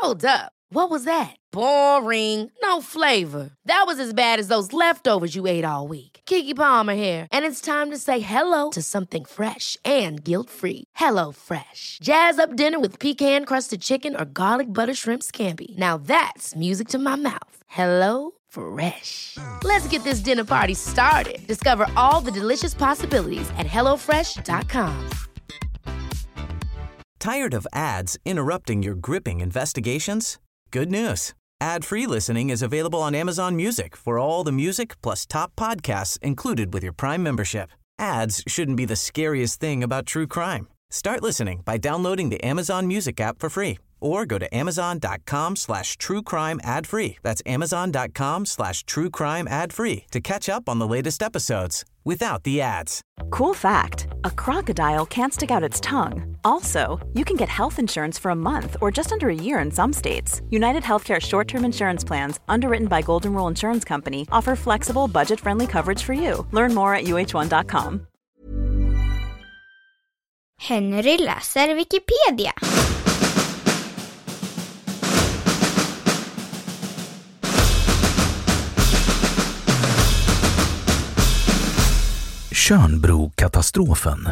Hold up. What was that? Boring. No flavor. That was as bad as those leftovers you ate all week. Keke Palmer here, and it's time to say hello to something fresh and guilt-free. Hello Fresh. Jazz up dinner with pecan-crusted chicken or garlic butter shrimp scampi. Now that's music to my mouth. Hello Fresh. Let's get this dinner party started. Discover all the delicious possibilities at hellofresh.com. Tired of ads interrupting your gripping investigations? Good news. Ad-free listening is available on Amazon Music for all the music plus top podcasts included with your Prime membership. Ads shouldn't be the scariest thing about true crime. Start listening by downloading the Amazon Music app for free or go to amazon.com/truecrime ad-free. That's amazon.com/truecrime ad-free to catch up on the latest episodes without the ads. Cool fact, a crocodile can't stick out its tongue. Also, you can get health insurance for a month or just under a year in some states. United Healthcare short-term insurance plans, underwritten by Golden Rule Insurance Company, offer flexible, budget-friendly coverage for you. Learn more at uh1.com. Henry läser Wikipedia. Tjörnbrokatastrofen.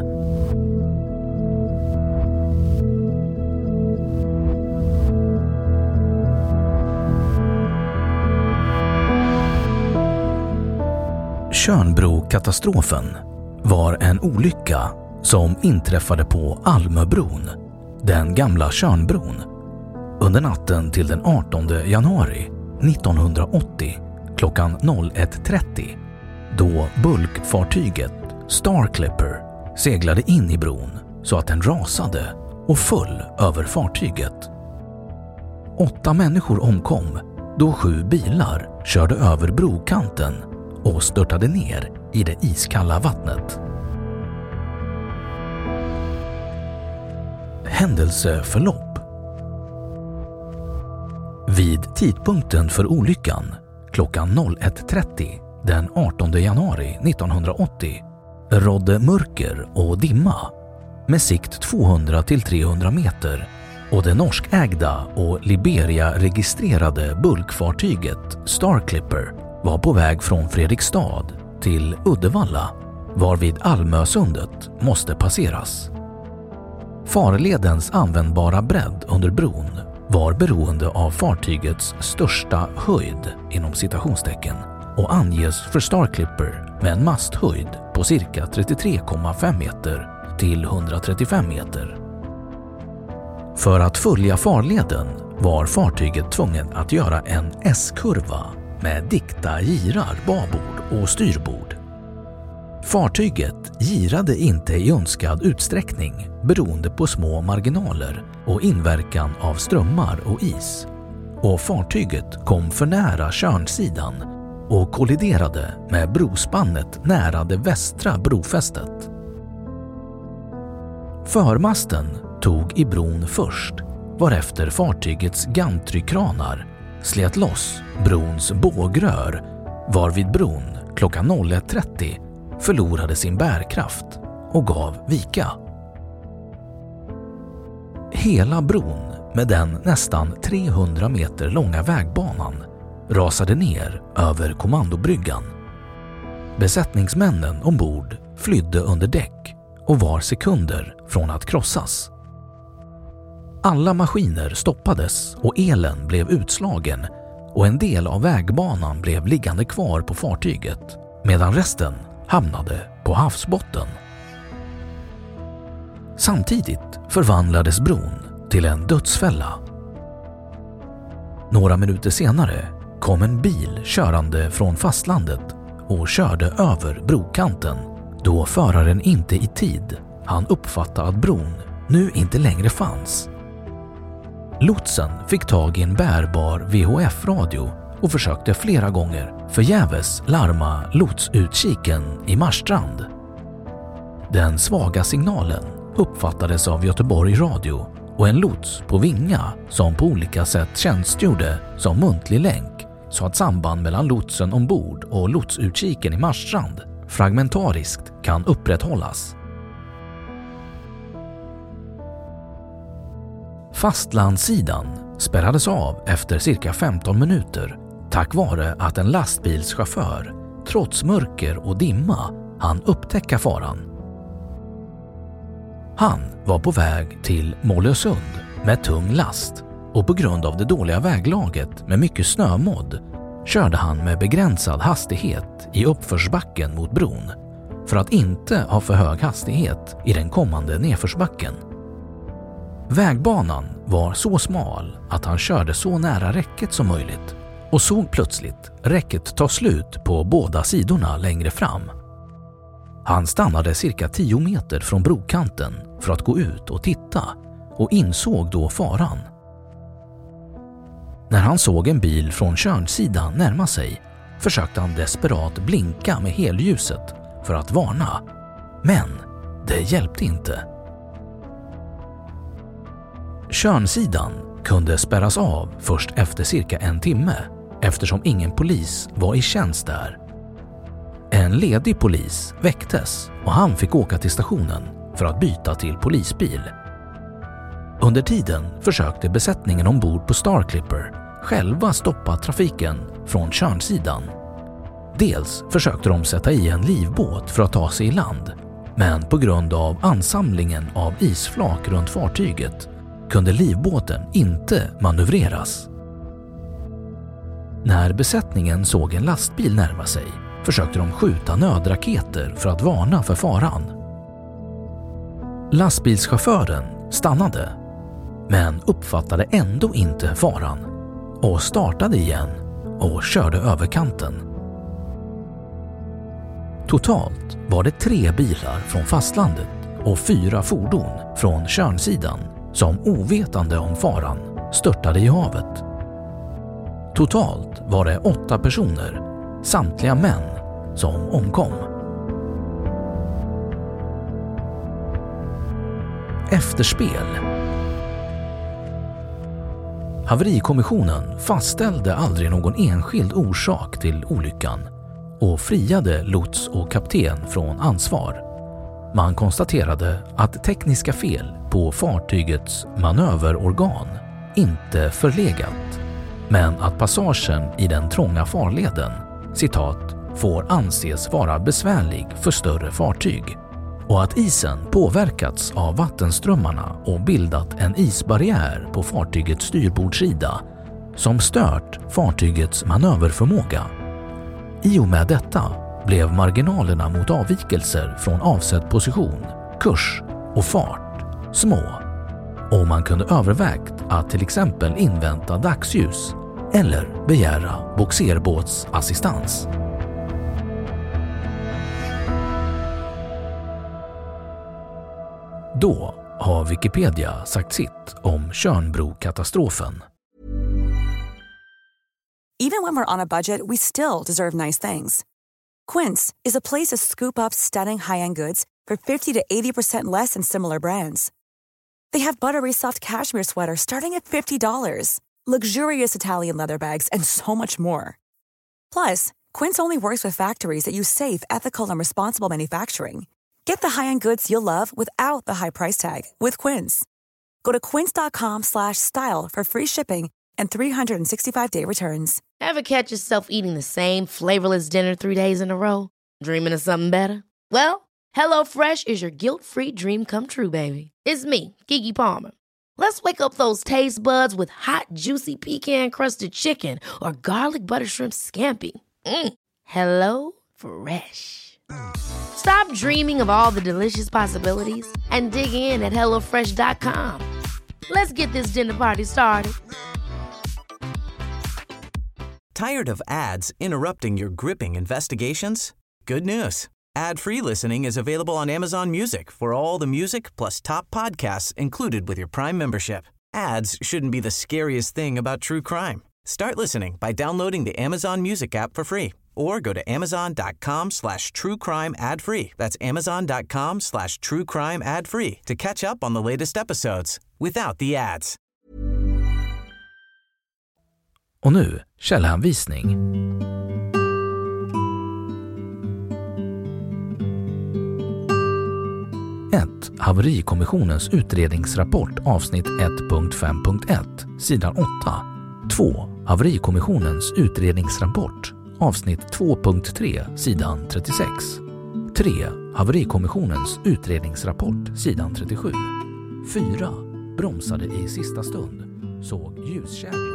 Tjörnbrokatastrofen var en olycka som inträffade på Almöbron, den gamla Tjörnbron, under natten till den 18 januari 1980 klockan 01.30, då bulkfartyget Star Clipper seglade in i bron så att den rasade och föll över fartyget. 8 människor omkom då 7 bilar körde över brokanten och störtade ner i det iskalla vattnet. Händelseförlopp. Vid tidpunkten för olyckan, klockan 01.30 den 18 januari 1980, rådde mörker och dimma med sikt 200-300 meter, och det norskägda och Liberia-registrerade bulkfartyget Star Clipper var på väg från Fredrikstad till Uddevalla, varvid Almösundet måste passeras. Farledens användbara bredd under bron var beroende av fartygets största höjd inom citationstecken och anges för Star Clipper med en masthöjd på cirka 33,5 meter till 135 meter. För att följa farleden var fartyget tvungen att göra en S-kurva med dikta girar babord och styrbord. Fartyget girade inte i önskad utsträckning beroende på små marginaler och inverkan av strömmar och is, och fartyget kom för nära Tjörnsidan och kolliderade med brospannet nära det västra brofästet. Förmasten tog i bron först, varefter fartygets gantrykranar slet loss brons bågrör, varvid bron klockan 01.30 förlorade sin bärkraft och gav vika. Hela bron med den nästan 300 meter långa vägbanan rasade ner över kommandobryggan. Besättningsmännen ombord flydde under däck och var sekunder från att krossas. Alla maskiner stoppades och elen blev utslagen, och en del av vägbanan blev liggande kvar på fartyget, medan resten hamnade på havsbotten. Samtidigt förvandlades bron till en dödsfälla. Några minuter senare kom en bil körande från fastlandet och körde över brokanten, då föraren inte i tid hann uppfatta att bron nu inte längre fanns. Lotsen fick tag i en bärbar VHF-radio och försökte flera gånger förgäves larma lotsutkiken i Marstrand. Den svaga signalen uppfattades av Göteborg Radio och en lots på Vinga som på olika sätt tjänstgjorde som muntlig länk, så att samband mellan lotsen ombord och lotsutkiken i Marstrand fragmentariskt kan upprätthållas. Fastlandssidan spärrades av efter cirka 15 minuter tack vare att en lastbilschaufför, trots mörker och dimma, hann upptäcka faran. Han var på väg till Målösund med tung last och på grund av det dåliga väglaget med mycket snömodd körde han med begränsad hastighet i uppförsbacken mot bron för att inte ha för hög hastighet i den kommande nedförsbacken. Vägbanan var så smal att han körde så nära räcket som möjligt och såg plötsligt räcket ta slut på båda sidorna längre fram. Han stannade cirka 10 meter från brokanten för att gå ut och titta och insåg då faran. När han såg en bil från körnsidan närma sig försökte han desperat blinka med helljuset för att varna, men det hjälpte inte. Körnsidan kunde spärras av först efter cirka 1 timme eftersom ingen polis var i tjänst där. En ledig polis väcktes och han fick åka till stationen för att byta till polisbil. Under tiden försökte besättningen ombord på Star Clipper själva stoppa trafiken från körnsidan. Dels försökte de sätta i en livbåt för att ta sig i land, men på grund av ansamlingen av isflak runt fartyget kunde livbåten inte manövreras. När besättningen såg en lastbil närma sig försökte de skjuta nödraketer för att varna för faran. Lastbilschauffören stannade, men uppfattade ändå inte faran och startade igen och körde över kanten. Totalt var det 3 bilar från fastlandet och 4 fordon från körnsidan som ovetande om faran störtade i havet. Totalt var det 8 personer, samtliga män, som omkom. Efterspel. Haverikommissionen fastställde aldrig någon enskild orsak till olyckan och friade lots och kapten från ansvar. Man konstaterade att tekniska fel på fartygets manöverorgan inte förlegat, men att passagen i den trånga farleden, citat, får anses vara besvärlig för större fartyg och att isen påverkats av vattenströmmarna och bildat en isbarriär på fartygets styrbordssida som stört fartygets manöverförmåga. I och med detta blev marginalerna mot avvikelser från avsedd position, kurs och fart små och man kunde övervägt att till exempel invänta dagsljus eller begära boxerbåtsassistans. Då har Wikipedia sagt sitt om Tjörnbro-katastrofen. Even when we're on a budget, we still deserve nice things. Quince is a place to scoop up stunning high-end goods for 50 to 80% less than similar brands. They have buttery soft cashmere sweaters starting at $50, luxurious Italian leather bags, and so much more. Plus, Quince only works with factories that use safe, ethical, and responsible manufacturing. Get the high-end goods you'll love without the high price tag with Quince. Go to quince.com/style for free shipping and 365-day returns. Ever catch yourself eating the same flavorless dinner 3 days in a row? Dreaming of something better? Well, HelloFresh is your guilt-free dream come true, baby. It's me, Keke Palmer. Let's wake up those taste buds with hot, juicy pecan-crusted chicken or garlic butter shrimp scampi. Hello Fresh. Stop dreaming of all the delicious possibilities and dig in at HelloFresh.com. Let's get this dinner party started. Tired of ads interrupting your gripping investigations? Good news. Ad-free listening is available on Amazon Music for all the music plus top podcasts included with your Prime membership. Ads shouldn't be the scariest thing about true crime. Start listening by downloading the Amazon Music app for free or go to amazon.com/truecrime ad-free. That's amazon.com/truecrime ad-free to catch up on the latest episodes without the ads. Och nu källhänvisning. Haverikommissionens utredningsrapport avsnitt 1.5.1 sidan 8. 2. Haverikommissionens utredningsrapport avsnitt 2.3 sidan 36. 3. Haverikommissionens utredningsrapport sidan 37. 4. Bromsade i sista stund. Såg ljuskedjor